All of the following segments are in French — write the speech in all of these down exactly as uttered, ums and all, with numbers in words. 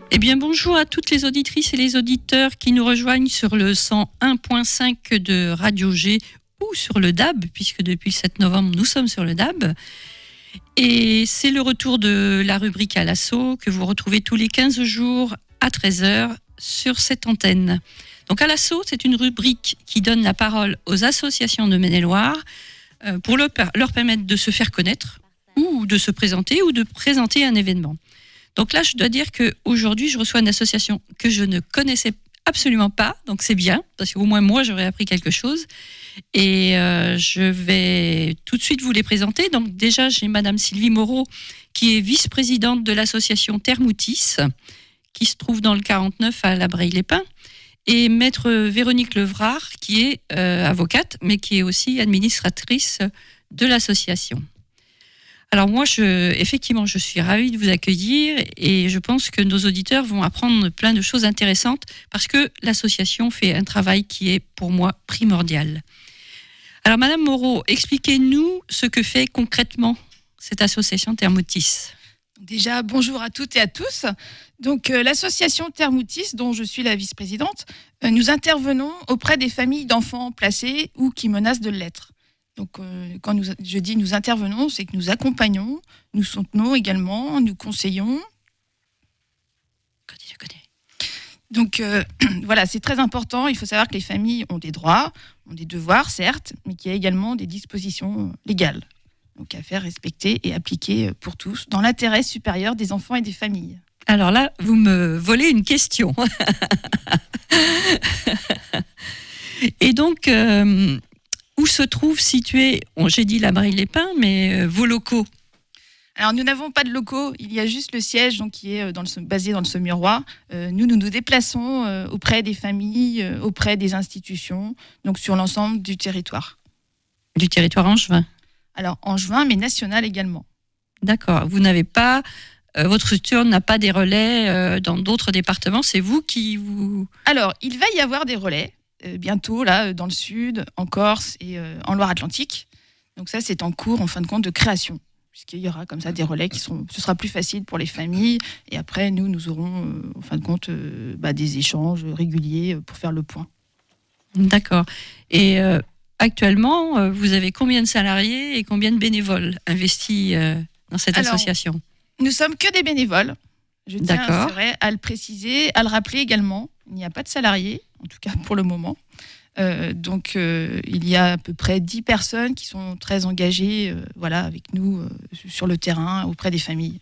Eh bien, bonjour à toutes les auditrices et les auditeurs qui nous rejoignent sur le cent un virgule cinq de Radio G ou sur le D A B, puisque depuis le sept novembre, nous sommes sur le D A B. Et c'est le retour de la rubrique à l'assaut que vous retrouvez tous les quinze jours à treize heures sur cette antenne. Donc à l'assaut, c'est une rubrique qui donne la parole aux associations de Maine-et-Loire pour leur permettre de se faire connaître ou de se présenter ou de présenter un événement. Donc là, je dois dire qu'aujourd'hui, je reçois une association que je ne connaissais absolument pas, donc c'est bien, parce qu'au moins moi, j'aurais appris quelque chose. Et euh, je vais tout de suite vous les présenter. Donc déjà, j'ai Madame Sylvie Moreau, qui est vice-présidente de l'association Thermoutis, qui se trouve dans le quarante-neuf à La Breille-les-Pins, et Maître Véronique Levrard, qui est euh, avocate, mais qui est aussi administratrice de l'association. Alors moi, je, effectivement, je suis ravie de vous accueillir et je pense que nos auditeurs vont apprendre plein de choses intéressantes parce que l'association fait un travail qui est pour moi primordial. Alors Madame Moreau, expliquez-nous ce que fait concrètement cette association Thermoutis. Déjà, bonjour à toutes et à tous. Donc euh, l'association Thermoutis, dont je suis la vice-présidente, euh, nous intervenons auprès des familles d'enfants placés ou qui menacent de l'être. Donc, euh, quand nous, je dis nous intervenons, c'est que nous accompagnons, nous soutenons également, nous conseillons. Continue, continue. Donc, euh, voilà, c'est très important. Il faut savoir que les familles ont des droits, ont des devoirs, certes, mais qu'il y a également des dispositions légales. Donc, à faire respecter et appliquer pour tous, dans l'intérêt supérieur des enfants et des familles. Alors là, vous me volez une question. Et donc... Euh, Où se trouvent situés, bon, j'ai dit La Breille-les-Pins, mais euh, vos locaux? Alors, nous n'avons pas de locaux. Il y a juste le siège donc, qui est dans le, basé dans le Saumurois. Euh, nous, nous nous déplaçons euh, auprès des familles, euh, auprès des institutions, donc sur l'ensemble du territoire. Du territoire angevin? Alors, angevin, mais national également. D'accord. Vous n'avez pas... Euh, votre structure n'a pas des relais euh, dans d'autres départements. C'est vous qui vous... Alors, il va y avoir des relais. Euh, bientôt, là, dans le sud, en Corse et euh, en Loire-Atlantique. Donc ça, c'est en cours, en fin de compte, de création. Puisqu'il y aura comme ça des relais qui sont... Ce sera plus facile pour les familles. Et après, nous, nous aurons, euh, en fin de compte, euh, bah, des échanges réguliers pour faire le point. D'accord. Et euh, actuellement, euh, vous avez combien de salariés et combien de bénévoles investis euh, dans cette Alors, association? Nous sommes que des bénévoles. Je tiens, c'est vrai, à le préciser, à le rappeler également. Il n'y a pas de salariés, en tout cas pour le moment. Euh, donc, euh, il y a à peu près dix personnes qui sont très engagées euh, voilà, avec nous euh, sur le terrain, auprès des familles.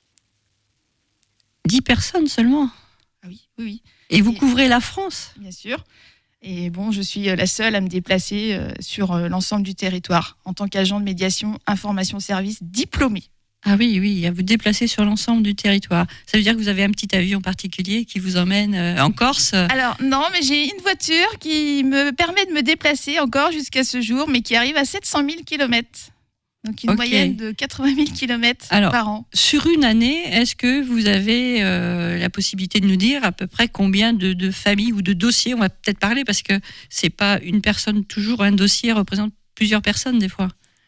dix personnes seulement? Ah oui, oui, oui. Et vous Et, couvrez la France? Bien sûr. Et bon, je suis la seule à me déplacer euh, sur euh, l'ensemble du territoire en tant qu'agent de médiation, information, service diplômé. Ah oui, oui, à vous déplacer sur l'ensemble du territoire. Ça veut dire que vous avez un petit avion particulier qui vous emmène euh, en Corse? Alors non, mais j'ai une voiture qui me permet de me déplacer encore jusqu'à ce jour, mais qui arrive à sept cent mille kilomètres. Donc une okay. moyenne de quatre-vingt mille kilomètres Alors, par an. Sur une année, est-ce que vous avez euh, la possibilité de nous dire à peu près combien de, de familles ou de dossiers on va peut-être parler, parce que c'est pas une personne toujours, un dossier représente plusieurs personnes des fois.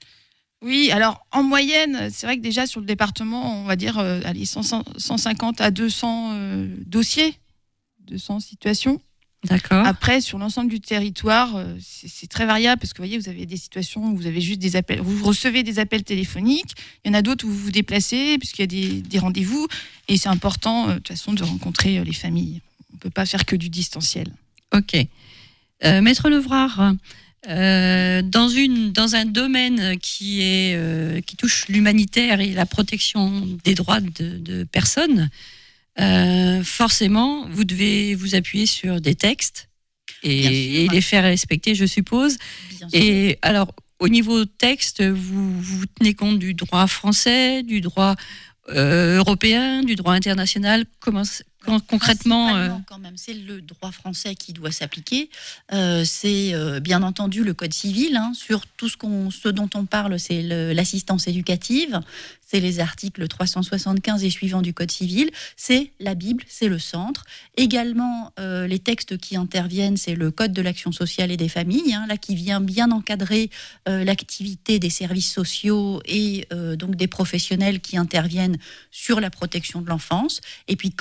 Oui, alors en moyenne, c'est vrai que déjà sur le département, on va dire euh, allez, cent, cent cinquante à deux cents euh, dossiers, deux cents situations. D'accord. Après, sur l'ensemble du territoire, euh, c'est, c'est très variable parce que vous voyez, vous avez des situations où vous avez juste des appels, vous recevez des appels téléphoniques. Il y en a d'autres où vous vous déplacez puisqu'il y a des, des rendez-vous et c'est important euh, de toute façon de rencontrer euh, les familles. On ne peut pas faire que du distanciel. Ok. Euh, Maître Levrard. Euh, dans, une, dans un domaine qui, est, euh, qui touche l'humanitaire et la protection des droits de, de personnes, euh, forcément, vous devez vous appuyer sur des textes et, et les faire respecter, je suppose. Bien et sûr. Alors, au niveau texte, vous, vous tenez compte du droit français, du droit euh, européen, du droit international. Comment Quand, concrètement, euh... quand même, c'est le droit français qui doit s'appliquer. Euh, c'est euh, bien entendu le code civil. Hein, sur tout ce, qu'on, ce dont on parle, c'est le, l'assistance éducative. C'est les articles trois cent soixante-quinze et suivants du code civil. C'est la Bible, c'est le centre. Également, euh, les textes qui interviennent, c'est le code de l'action sociale et des familles, hein, là qui vient bien encadrer euh, l'activité des services sociaux et euh, donc des professionnels qui interviennent sur la protection de l'enfance. Et puis, quand on parle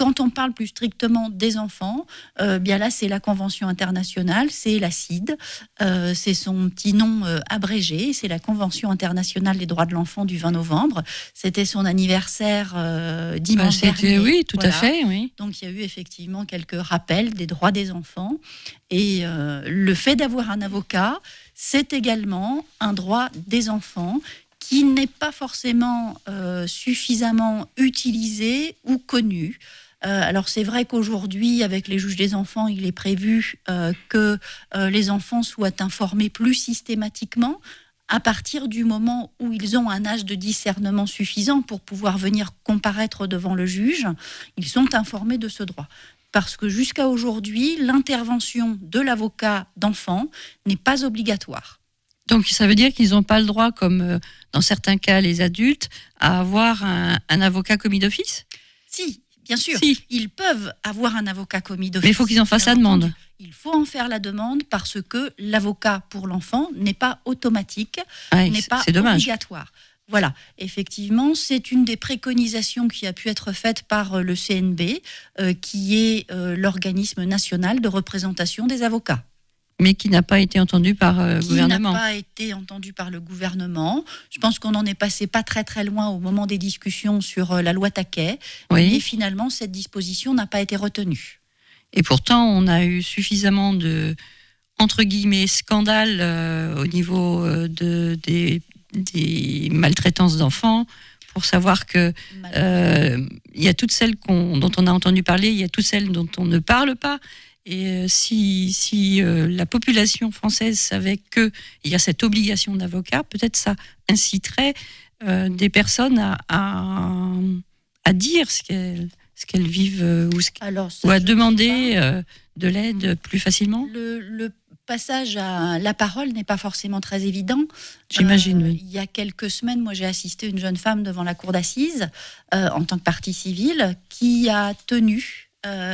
parle plus strictement des enfants, euh, bien là, c'est la Convention internationale, c'est la C I D, euh, c'est son petit nom euh, abrégé, c'est la Convention internationale des droits de l'enfant du vingt novembre. C'était son anniversaire euh, dimanche bah, dernier. Oui, tout voilà. à fait, oui. Donc, il y a eu effectivement quelques rappels des droits des enfants. Et euh, le fait d'avoir un avocat, c'est également un droit des enfants qui n'est pas forcément euh, suffisamment utilisé ou connu. Euh, alors c'est vrai qu'aujourd'hui, avec les juges des enfants, il est prévu euh, que euh, les enfants soient informés plus systématiquement à partir du moment où ils ont un âge de discernement suffisant pour pouvoir venir comparaître devant le juge. Ils sont informés de ce droit. Parce que jusqu'à aujourd'hui, l'intervention de l'avocat d'enfant n'est pas obligatoire. Donc, ça veut dire qu'ils n'ont pas le droit, comme euh, dans certains cas les adultes, à avoir un, un avocat commis d'office ? Si, bien sûr. Si. Ils peuvent avoir un avocat commis d'office. Mais il faut qu'ils en fassent la demande. Il faut en faire la demande parce que l'avocat pour l'enfant n'est pas automatique, Ouais, n'est pas c'est dommage. obligatoire. Voilà, effectivement, c'est une des préconisations qui a pu être faite par le C N B, euh, qui est euh, l'organisme national de représentation des avocats. Mais qui n'a pas été entendu par euh, le qui gouvernement. Qui n'a pas été entendu par le gouvernement. Je pense qu'on en est passé pas très très loin au moment des discussions sur euh, la loi Taquet. Oui. Mais finalement, cette disposition n'a pas été retenue. Et pourtant, on a eu suffisamment de, entre guillemets, scandales euh, au niveau euh, de, des, des maltraitances d'enfants pour savoir que euh, il y a toutes celles qu'on, dont on a entendu parler, il y a toutes celles dont on ne parle pas. Et euh, si, si euh, la population française savait qu'il y a cette obligation d'avocat, peut-être ça inciterait euh, des personnes à, à, à dire ce qu'elles, ce qu'elles vivent euh, ou, ce, Alors, ça, ou à demander euh, de l'aide plus facilement. Le, le passage à la parole n'est pas forcément très évident. J'imagine, euh, oui. Il y a quelques semaines, moi j'ai assisté une jeune femme devant la cour d'assises euh, en tant que partie civile qui a tenu Euh,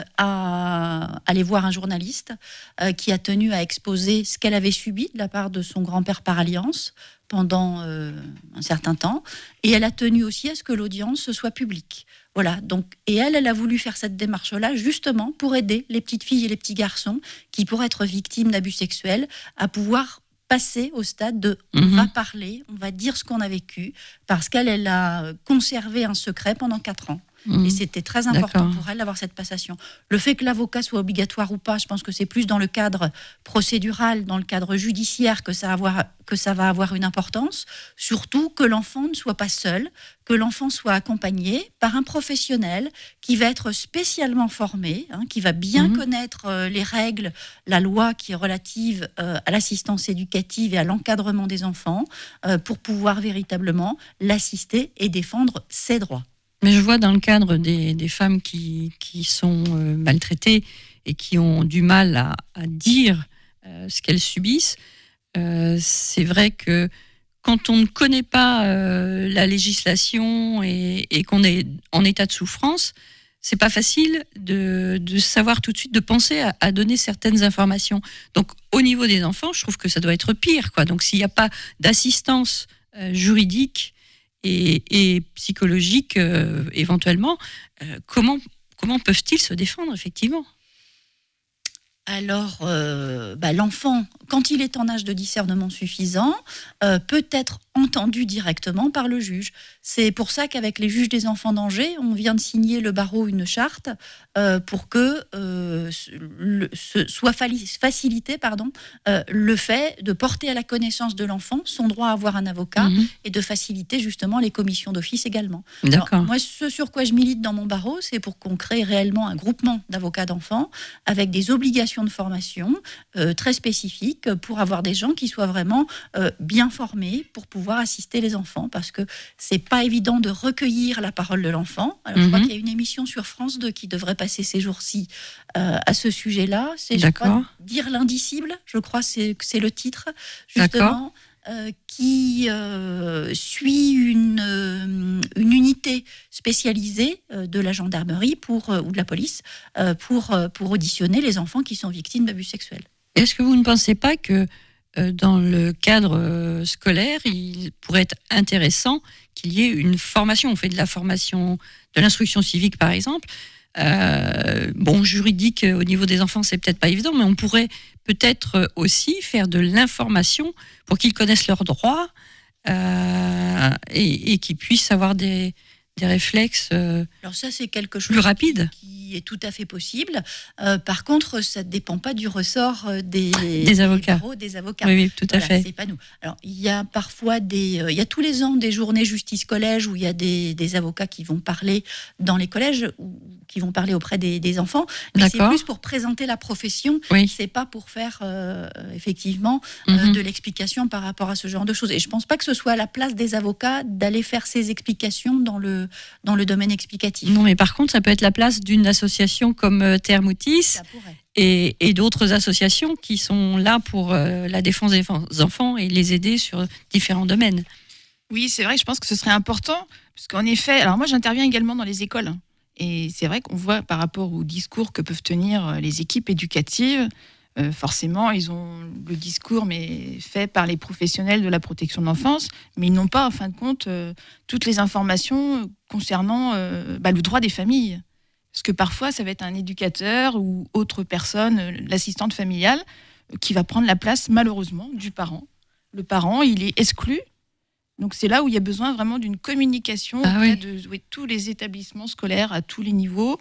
à aller voir un journaliste euh, qui a tenu à exposer ce qu'elle avait subi de la part de son grand-père par alliance pendant euh, un certain temps, et elle a tenu aussi à ce que l'audience soit publique. Voilà, donc, et elle, elle a voulu faire cette démarche-là justement pour aider les petites filles et les petits garçons qui pourraient être victimes d'abus sexuels à pouvoir passer au stade de on Mmh. va parler, on va dire ce qu'on a vécu, parce qu'elle, elle a conservé un secret pendant quatre ans. Mmh. Et c'était très important D'accord. pour elle d'avoir cette passation. Le fait que l'avocat soit obligatoire ou pas, je pense que c'est plus dans le cadre procédural, dans le cadre judiciaire que ça, avoir, que ça va avoir une importance. Surtout que l'enfant ne soit pas seul, que l'enfant soit accompagné par un professionnel qui va être spécialement formé, hein, qui va bien Mmh. connaître euh, les règles, la loi qui est relative euh, à l'assistance éducative et à l'encadrement des enfants, euh, pour pouvoir véritablement l'assister et défendre ses droits. Mais je vois dans le cadre des, des femmes qui, qui sont euh, maltraitées et qui ont du mal à, à dire euh, ce qu'elles subissent, euh, c'est vrai que quand on ne connaît pas euh, la législation et, et qu'on est en état de souffrance, c'est pas facile de, de savoir tout de suite, de penser à, à donner certaines informations. Donc au niveau des enfants, je trouve que ça doit être pire, quoi. Donc s'il n'y a pas d'assistance euh, juridique et, et psychologique euh, éventuellement, euh, comment, comment peuvent-ils se défendre effectivement ? Alors, euh, bah, l'enfant, quand il est en âge de discernement suffisant, euh, peut être entendu directement par le juge. C'est pour ça qu'avec les juges des enfants d'Angers, on vient de signer le barreau une charte euh, pour que euh, le, ce, soit facilité pardon, euh, le fait de porter à la connaissance de l'enfant son droit à avoir un avocat mmh. et de faciliter justement les commissions d'office également. D'accord. Alors, moi, ce sur quoi je milite dans mon barreau, c'est pour qu'on crée réellement un groupement d'avocats d'enfants avec des obligations de formation euh, très spécifiques pour avoir des gens qui soient vraiment euh, bien formés pour pouvoir assister les enfants, parce que c'est pas évident de recueillir la parole de l'enfant. Alors, mm-hmm. je crois qu'il y a une émission sur France deux qui devrait passer ces jours-ci euh, à ce sujet-là. C'est, je crois, dire l'indicible, je crois que c'est, c'est le titre, justement, euh, qui euh, suit une, euh, une unité spécialisée euh, de la gendarmerie pour, euh, ou de la police euh, pour, euh, pour auditionner les enfants qui sont victimes d'abus sexuels. Est-ce que vous ne pensez pas que dans le cadre scolaire, il pourrait être intéressant qu'il y ait une formation. On fait de la formation de l'instruction civique, par exemple. Euh, bon, juridique au niveau des enfants, c'est peut-être pas évident, mais on pourrait peut-être aussi faire de l'information pour qu'ils connaissent leurs droits euh, et, et qu'ils puissent avoir des, des réflexes euh, Alors ça, c'est quelque chose plus rapides. Qui est tout à fait possible. Euh, par contre, ça ne dépend pas du ressort des, des avocats. Des, barreaux, des avocats. Oui, oui, tout à voilà, fait. C'est pas nous. Alors, il y a parfois des, euh, il y a tous les ans des journées justice collège où il y a des, des avocats qui vont parler dans les collèges ou qui vont parler auprès des, des enfants. Mais c'est plus pour présenter la profession. Oui. C'est pas pour faire euh, effectivement mm-hmm. euh, de l'explication par rapport à ce genre de choses. Et je pense pas que ce soit à la place des avocats d'aller faire ces explications dans le dans le domaine explicatif. Non, mais par contre, ça peut être la place d'une association comme Thermoutis et, et d'autres associations qui sont là pour euh, la défense des enfants et les aider sur différents domaines. Oui, c'est vrai, je pense que ce serait important, parce qu'en effet, alors moi j'interviens également dans les écoles, et c'est vrai qu'on voit par rapport au discours que peuvent tenir les équipes éducatives, euh, forcément ils ont le discours mais fait par les professionnels de la protection de l'enfance, mais ils n'ont pas en fin de compte euh, toutes les informations concernant euh, bah, le droit des familles. Parce que parfois, ça va être un éducateur ou autre personne, l'assistante familiale, qui va prendre la place, malheureusement, du parent. Le parent, il est exclu. Donc, c'est là où il y a besoin vraiment d'une communication ah, auprès oui. de oui, tous les établissements scolaires à tous les niveaux.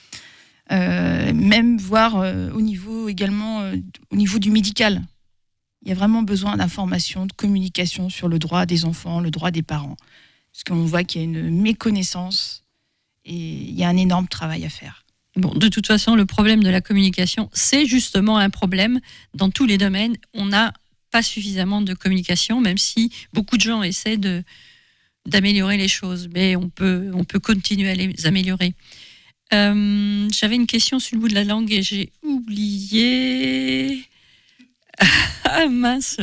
Euh, même voir euh, au niveau également euh, au niveau du médical. Il y a vraiment besoin d'informations, de communication sur le droit des enfants, le droit des parents. Parce qu'on voit qu'il y a une méconnaissance. Et il y a un énorme travail à faire. Bon, de toute façon, le problème de la communication, c'est justement un problème dans tous les domaines. On n'a pas suffisamment de communication, même si beaucoup de gens essaient de, d'améliorer les choses. Mais on peut, on peut continuer à les améliorer. Euh, j'avais une question sur le bout de la langue et j'ai oublié. Ah mince.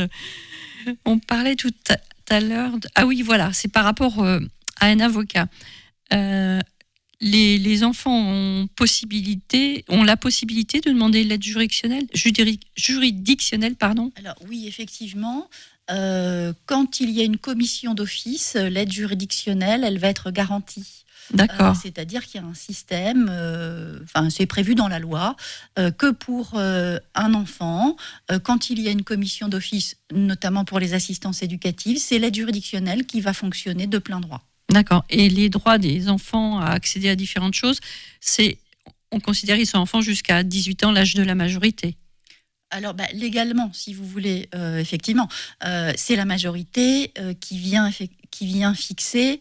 On parlait tout à, à l'heure... De... Ah oui, voilà, c'est par rapport euh, à un avocat. Euh, Les, les enfants ont, possibilité, ont la possibilité de demander l'aide juridictionnelle, juridictionnelle pardon. Alors oui, effectivement, euh, quand il y a une commission d'office, l'aide juridictionnelle, elle va être garantie. D'accord. Euh, c'est-à-dire qu'il y a un système, euh, enfin c'est prévu dans la loi, euh, que pour euh, un enfant, euh, quand il y a une commission d'office, notamment pour les assistances éducatives, c'est l'aide juridictionnelle qui va fonctionner de plein droit. D'accord. Et les droits des enfants à accéder à différentes choses, c'est, on considère qu'ils sont enfants jusqu'à dix-huit ans, l'âge de la majorité. Alors, bah, légalement, si vous voulez, euh, effectivement, euh, c'est la majorité euh, qui vient, qui vient fixer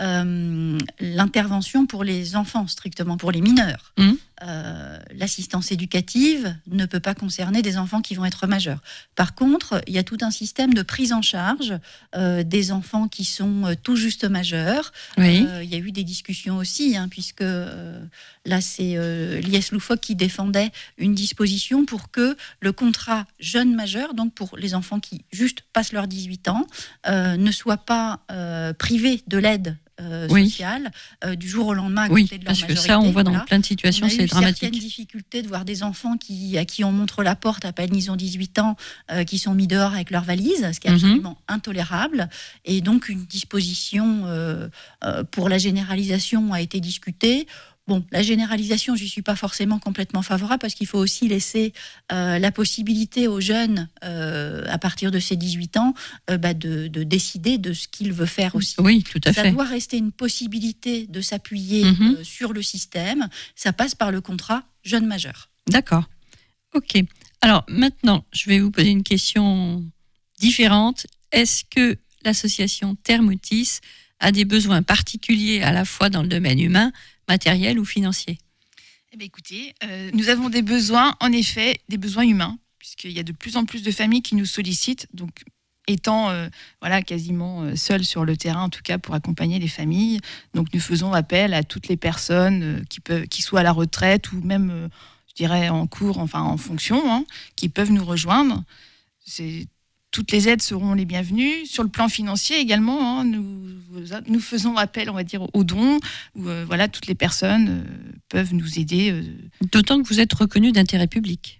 euh, l'intervention pour les enfants, strictement pour les mineurs. Mmh. Euh, l'assistance éducative ne peut pas concerner des enfants qui vont être majeurs. Par contre, il y a tout un système de prise en charge euh, des enfants qui sont euh, tout juste majeurs. Oui. Euh, il y a eu des discussions aussi, hein, puisque euh, là, c'est euh, l'I S Loufoque qui défendait une disposition pour que le contrat jeune majeur, donc pour les enfants qui juste passent leurs dix-huit ans, euh, ne soit pas euh, privé de l'aide Euh, oui. sociale euh, du jour au lendemain à oui, côté de leur parce majorité. Que ça, on voit dans voilà. plein de situations, c'est dramatique. On a eu certaines difficultés de voir des enfants qui, à qui on montre la porte à peine ils ont dix-huit ans, euh, qui sont mis dehors avec leurs valises, ce qui est absolument mm-hmm. intolérable. Et donc, une disposition euh, euh, pour la généralisation a été discutée. Bon, la généralisation, je n'y suis pas forcément complètement favorable parce qu'il faut aussi laisser euh, la possibilité aux jeunes, euh, à partir de ces dix-huit ans, euh, bah de, de décider de ce qu'ils veulent faire aussi. Oui, tout à Ça fait. Ça doit rester une possibilité de s'appuyer mm-hmm. euh, sur le système. Ça passe par le contrat jeune majeur. D'accord. Ok. Alors maintenant, je vais vous poser une question différente. Est-ce que l'association Thermoutis a des besoins particuliers à la fois dans le domaine humain, matériel ou financier? Eh bien, écoutez, euh, nous avons des besoins, en effet, des besoins humains, puisqu'il y a de plus en plus de familles qui nous sollicitent, donc étant euh, voilà, quasiment euh, seuls sur le terrain, en tout cas pour accompagner les familles. Donc nous faisons appel à toutes les personnes euh, qui, peuvent, qui soient à la retraite ou même, euh, je dirais, en cours, enfin en fonction, hein, qui peuvent nous rejoindre. C'est Toutes les aides seront les bienvenues. Sur le plan financier également, hein, nous, nous faisons appel, on va dire, aux dons, où euh, voilà, toutes les personnes euh, peuvent nous aider. Euh. D'autant que vous êtes reconnu d'intérêt public.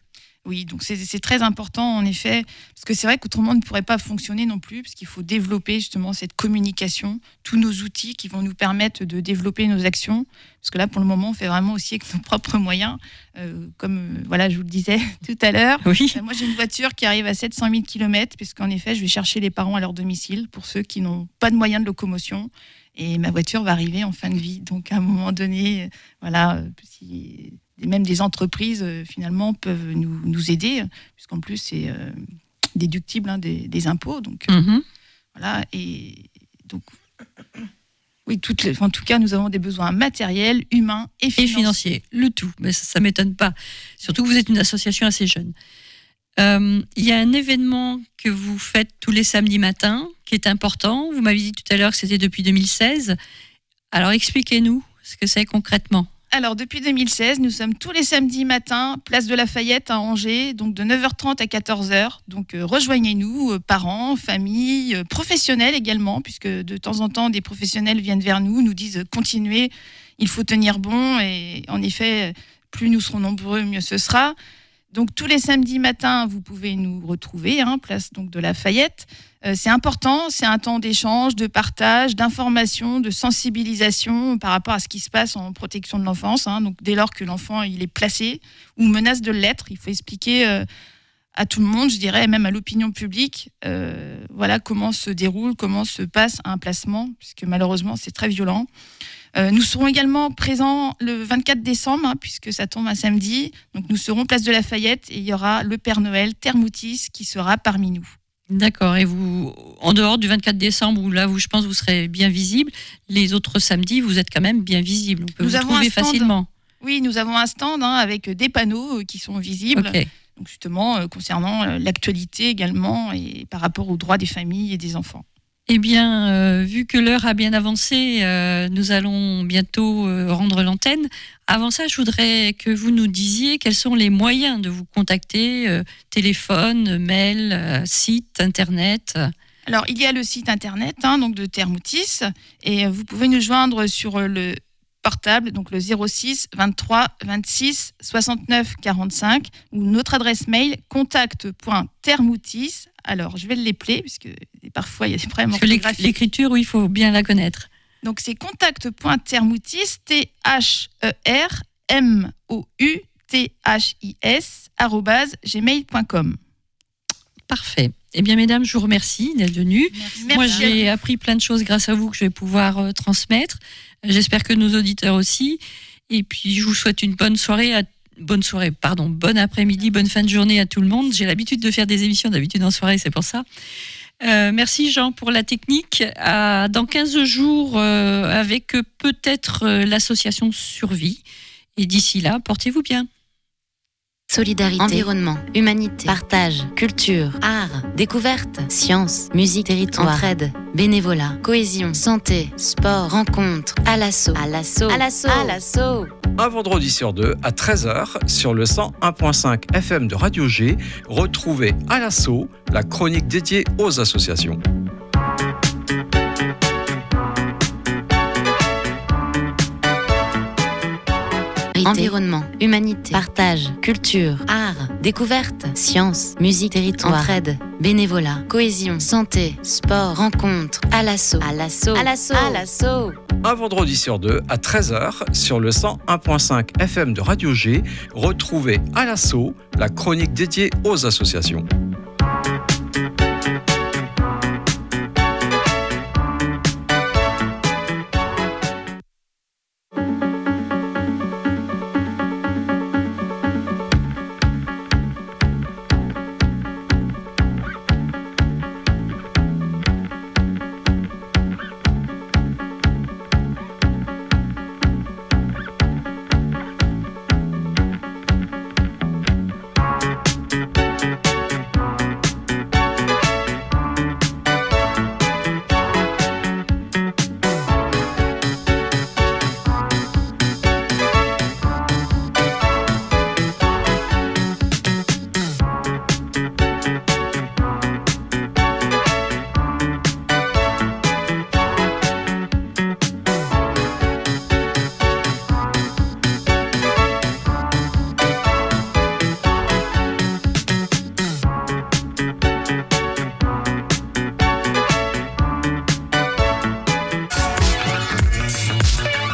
Oui, donc c'est, c'est très important en effet, parce que c'est vrai qu'autrement on ne pourrait pas fonctionner non plus, parce qu'il faut développer justement cette communication, tous nos outils qui vont nous permettre de développer nos actions, parce que là pour le moment on fait vraiment aussi avec nos propres moyens, euh, comme euh, voilà, je vous le disais tout à l'heure. Oui. Euh, moi j'ai une voiture qui arrive à sept cent mille kilomètres, puisqu'en effet je vais chercher les parents à leur domicile, pour ceux qui n'ont pas de moyens de locomotion, et ma voiture va arriver en fin de vie, donc à un moment donné, euh, voilà, euh, si... même des entreprises, euh, finalement, peuvent nous, nous aider, puisqu'en plus, c'est euh, déductible hein, des, des impôts. Donc, euh, Mm-hmm. voilà. Et donc, oui, toutes les, en tout cas, nous avons des besoins matériels, humains et Et financiers. financier, le tout. Mais ça ne m'étonne pas. Surtout que vous êtes une association assez jeune. Euh, Il y a un événement que vous faites tous les samedis matins qui est important. Vous m'avez dit tout à l'heure que c'était depuis deux mille seize. Alors, expliquez-nous ce que c'est concrètement. Alors, depuis deux mille seize, nous sommes tous les samedis matins, place de Lafayette à Angers, donc de neuf heures trente à quatorze heures. Donc, euh, rejoignez-nous, euh, parents, familles, euh, professionnels également, puisque de temps en temps, des professionnels viennent vers nous, nous disent euh, continuez, il faut tenir bon. Et en effet, plus nous serons nombreux, mieux ce sera. Donc, tous les samedis matins, vous pouvez nous retrouver, hein, place donc de Lafayette. Euh, c'est important, c'est un temps d'échange, de partage, d'information, de sensibilisation par rapport à ce qui se passe en protection de l'enfance. Hein. Donc, dès lors que l'enfant il est placé ou menace de l'être, il faut expliquer euh, à tout le monde, je dirais, même à l'opinion publique, euh, voilà comment se déroule, comment se passe un placement, puisque malheureusement, c'est très violent. Euh, nous serons également présents le vingt-quatre décembre, hein, puisque ça tombe un samedi. Donc, nous serons place de Lafayette et il y aura le Père Noël, Thermoutis, qui sera parmi nous. D'accord. Et vous, en dehors du vingt-quatre décembre, où là, vous, je pense, vous serez bien visible, les autres samedis, vous êtes quand même bien visible. On peut Nous vous avons trouver un stand. facilement. Oui, nous avons un stand hein, avec des panneaux euh, qui sont visibles, Ok. donc justement euh, concernant euh, l'actualité également et par rapport aux droits des familles et des enfants. Eh bien, euh, vu que l'heure a bien avancé, euh, nous allons bientôt euh, rendre l'antenne. Avant ça, je voudrais que vous nous disiez quels sont les moyens de vous contacter, euh, téléphone, mail, euh, site, internet. Alors, il y a le site internet hein, donc de Thermoutis et euh, vous pouvez nous joindre sur euh, le portable, donc le zéro six vingt-trois vingt-six soixante-neuf quarante-cinq ou notre adresse mail contact point thermoutis. Alors, je vais l'épeler puisque parfois il y a des problèmes Parce que l'éc- orthographiques. l'écriture, oui, il faut bien la connaître. Donc, c'est contact point thermoutis, T H E R M O U T H I S, arobase gmail point com. Parfait. Eh bien, mesdames, je vous remercie d'être venues. Merci. Moi, j'ai appris plein de choses grâce à vous que je vais pouvoir euh, transmettre. J'espère que nos auditeurs aussi. Et puis, je vous souhaite une bonne soirée, à... bonne soirée, pardon, bon après-midi, bonne fin de journée à tout le monde. J'ai l'habitude de faire des émissions d'habitude en soirée, c'est pour ça. Euh, merci Jean pour la technique. À, dans quinze jours, euh, avec peut-être euh, l'association Survie. Et d'ici là, portez-vous bien. Solidarité, environnement, humanité, partage, culture, art, découverte, science, musique, territoire, entraide, bénévolat, cohésion, santé, sport, rencontre, à l'assaut, à l'assaut, à l'assaut, à l'assaut. Un vendredi sur deux à treize heures sur le cent un virgule cinq F M de Radio G, retrouvez à l'assaut la chronique dédiée aux associations. Environnement, humanité, partage, culture, art, découverte, science, musique, territoire, entraide, bénévolat, cohésion, santé, sport, rencontre, à l'assaut, à l'assaut, à l'assaut, à l'assaut. Un vendredi sur deux à treize heures sur le cent un virgule cinq F M de Radio G, retrouvez à l'assaut la chronique dédiée aux associations.